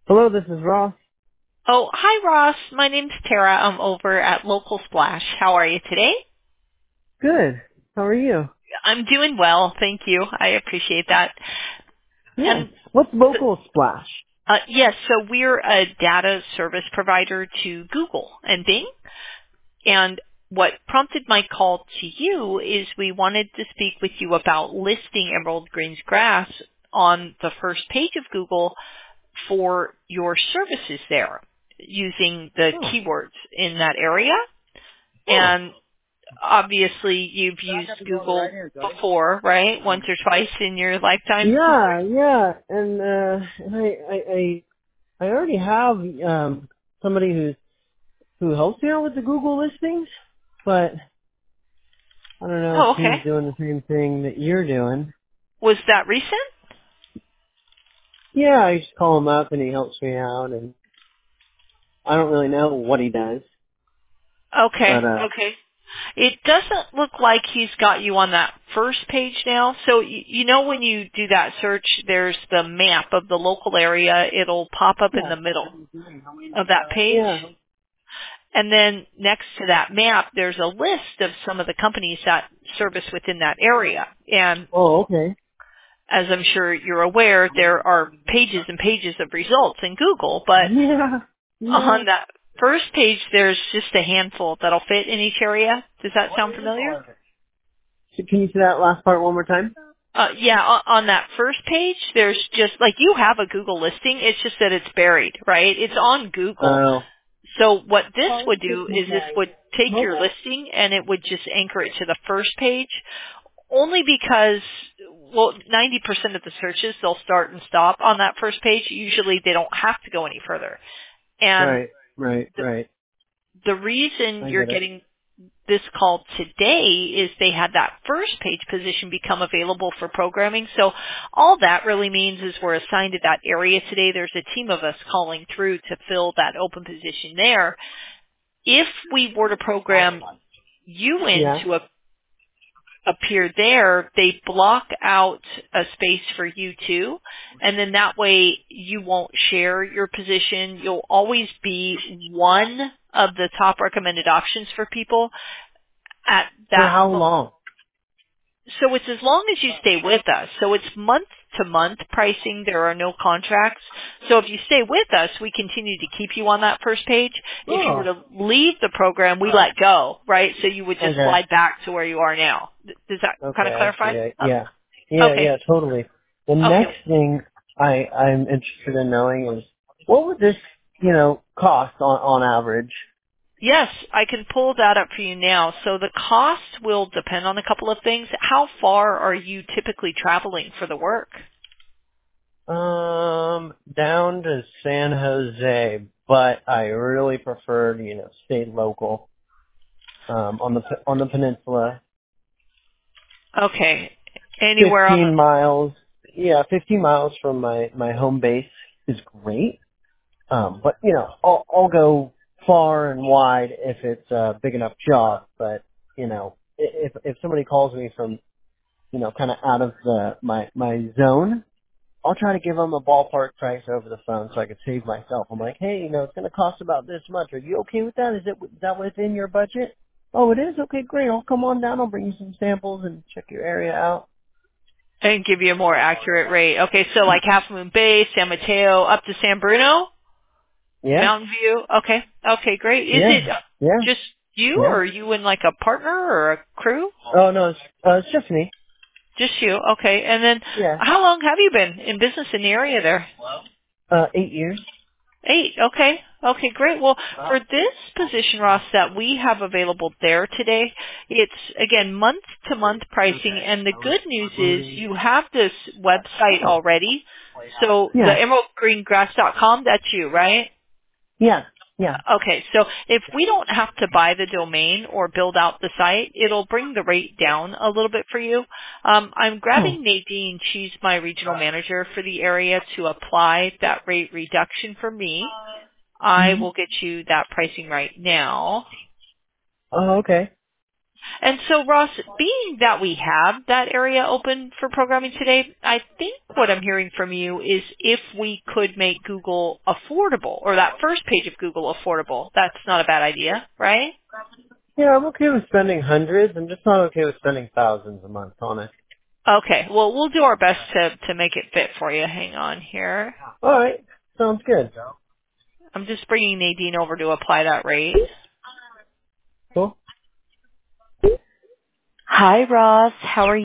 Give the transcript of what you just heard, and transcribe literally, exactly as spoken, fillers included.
Hello, this is Ross. Oh, hi Ross. My name's Tara. I'm over at Local Splash. How are you today? Good. How are you? I'm doing well, thank you. I appreciate that. Yes. And What's Local Splash? uh, yes, so we're a data service provider to Google and Bing. And what prompted my call to you is we wanted to speak with you about listing Emerald Green's grass on the first page of Google for your services there using the Oh. keywords in that area. Oh. And obviously you've used Google before, right? Once or twice in your lifetime. Yeah, yeah. And uh and I I I, I already have um somebody who's who helps me out with the Google listings, but I don't know if Oh, okay. he's doing the same thing that you're doing. Was that recent? Yeah, I just call him up and he helps me out, and I don't really know what he does. Okay, But uh okay. It doesn't look like he's got you on that first page now. So you, you know when you do that search, there's the map of the local area. It'll pop up in yeah. the middle of that page. Yeah. And then next to that map, there's a list of some of the companies that service within that area. And Oh, okay. as I'm sure you're aware, there are pages and pages of results in Google, but Yeah. Yeah. on that first page, there's just a handful that'll fit in each area. Does that sound familiar? So can you say that last part one more time? Uh, yeah, on, on that first page, there's just, like you have a Google listing, it's just that it's buried, right? It's on Google. Oh. So what this would do is this would take your listing and it would just anchor it to the first page, only because, well, ninety percent of the searches, they'll start and stop on that first page. Usually they don't have to go any further. And Right, right, the, right. the reason I you're get it. getting this call today is they had that first page position become available for programming. So all that really means is we're assigned to that area today. There's a team of us calling through to fill that open position there. If we were to program you in Yeah. to a, appear there, they block out a space for you too. And then that way you won't share your position. You'll always be one of the top recommended options for people at For that how mo- long? so it's as long as you stay with us. So it's month to month pricing. There are no contracts. So if you stay with us, we continue to keep you on that first page. If you were Oh. to leave the program, we let go, right? So you would just Okay. slide back to where you are now. Th- Does that kind Okay, of I clarify? see. I, Oh, yeah. Yeah, okay. yeah, totally. The Okay. next thing I, I'm interested in knowing is what would this, you know, cost on, on average? Yes, I can pull that up for you now. So the cost will depend on a couple of things. How far are you typically traveling for the work? Um, down to San Jose, but I really prefer to, you know, stay local, um, on the, pe- on the peninsula. Okay. Anywhere on the fifteen miles, yeah, fifteen miles from my, my home base is great. Um, but you know, I'll, I'll go far and wide if it's a big enough job. But you know, i- if if somebody calls me from you know kind of out of the my my zone, I'll try to give them a ballpark price over the phone so I could save myself. I'm like, hey, you know, it's going to cost about this much. Are you okay with that? Is it is that within your budget? Oh, it is. Okay, great. I'll come on down. I'll bring you some samples and check your area out. and give you a more accurate rate. Okay, so like Half Moon Bay, San Mateo, up to San Bruno, Yeah, Mountain View. Okay, okay, great. Is yeah, it yeah, just you, yeah. or are you and like a partner or a crew? Oh no, it's, uh, it's just me. Just you. Okay, and then Yeah, how long have you been in business in the area there? uh, eight years. Eight. Okay. Okay, great. Well, for this position, Ross, that we have available there today, it's, again, month-to-month pricing, and the good news is you have this website Oh, already. So the yeah, emerald green grass dot com, that's you, right? yeah, yeah. Okay, so if we don't have to buy the domain or build out the site, it'll bring the rate down a little bit for you. Um, I'm Oh, grabbing Nadine, she's my regional manager for the area, to apply that rate reduction for me. I hmm will get you that pricing right now. oh, okay. And so, Ross, being that we have that area open for programming today, I think what I'm hearing from you is if we could make Google affordable, or that first page of Google affordable, that's not a bad idea, right? Yeah, I'm okay with spending hundreds. I'm just not okay with spending thousands a month on it. Okay, well, we'll do our best to, to make it fit for you. Hang on here. All right. Sounds good. I'm just bringing Nadine over to apply that rate. Cool. Hi, Ross. How are you?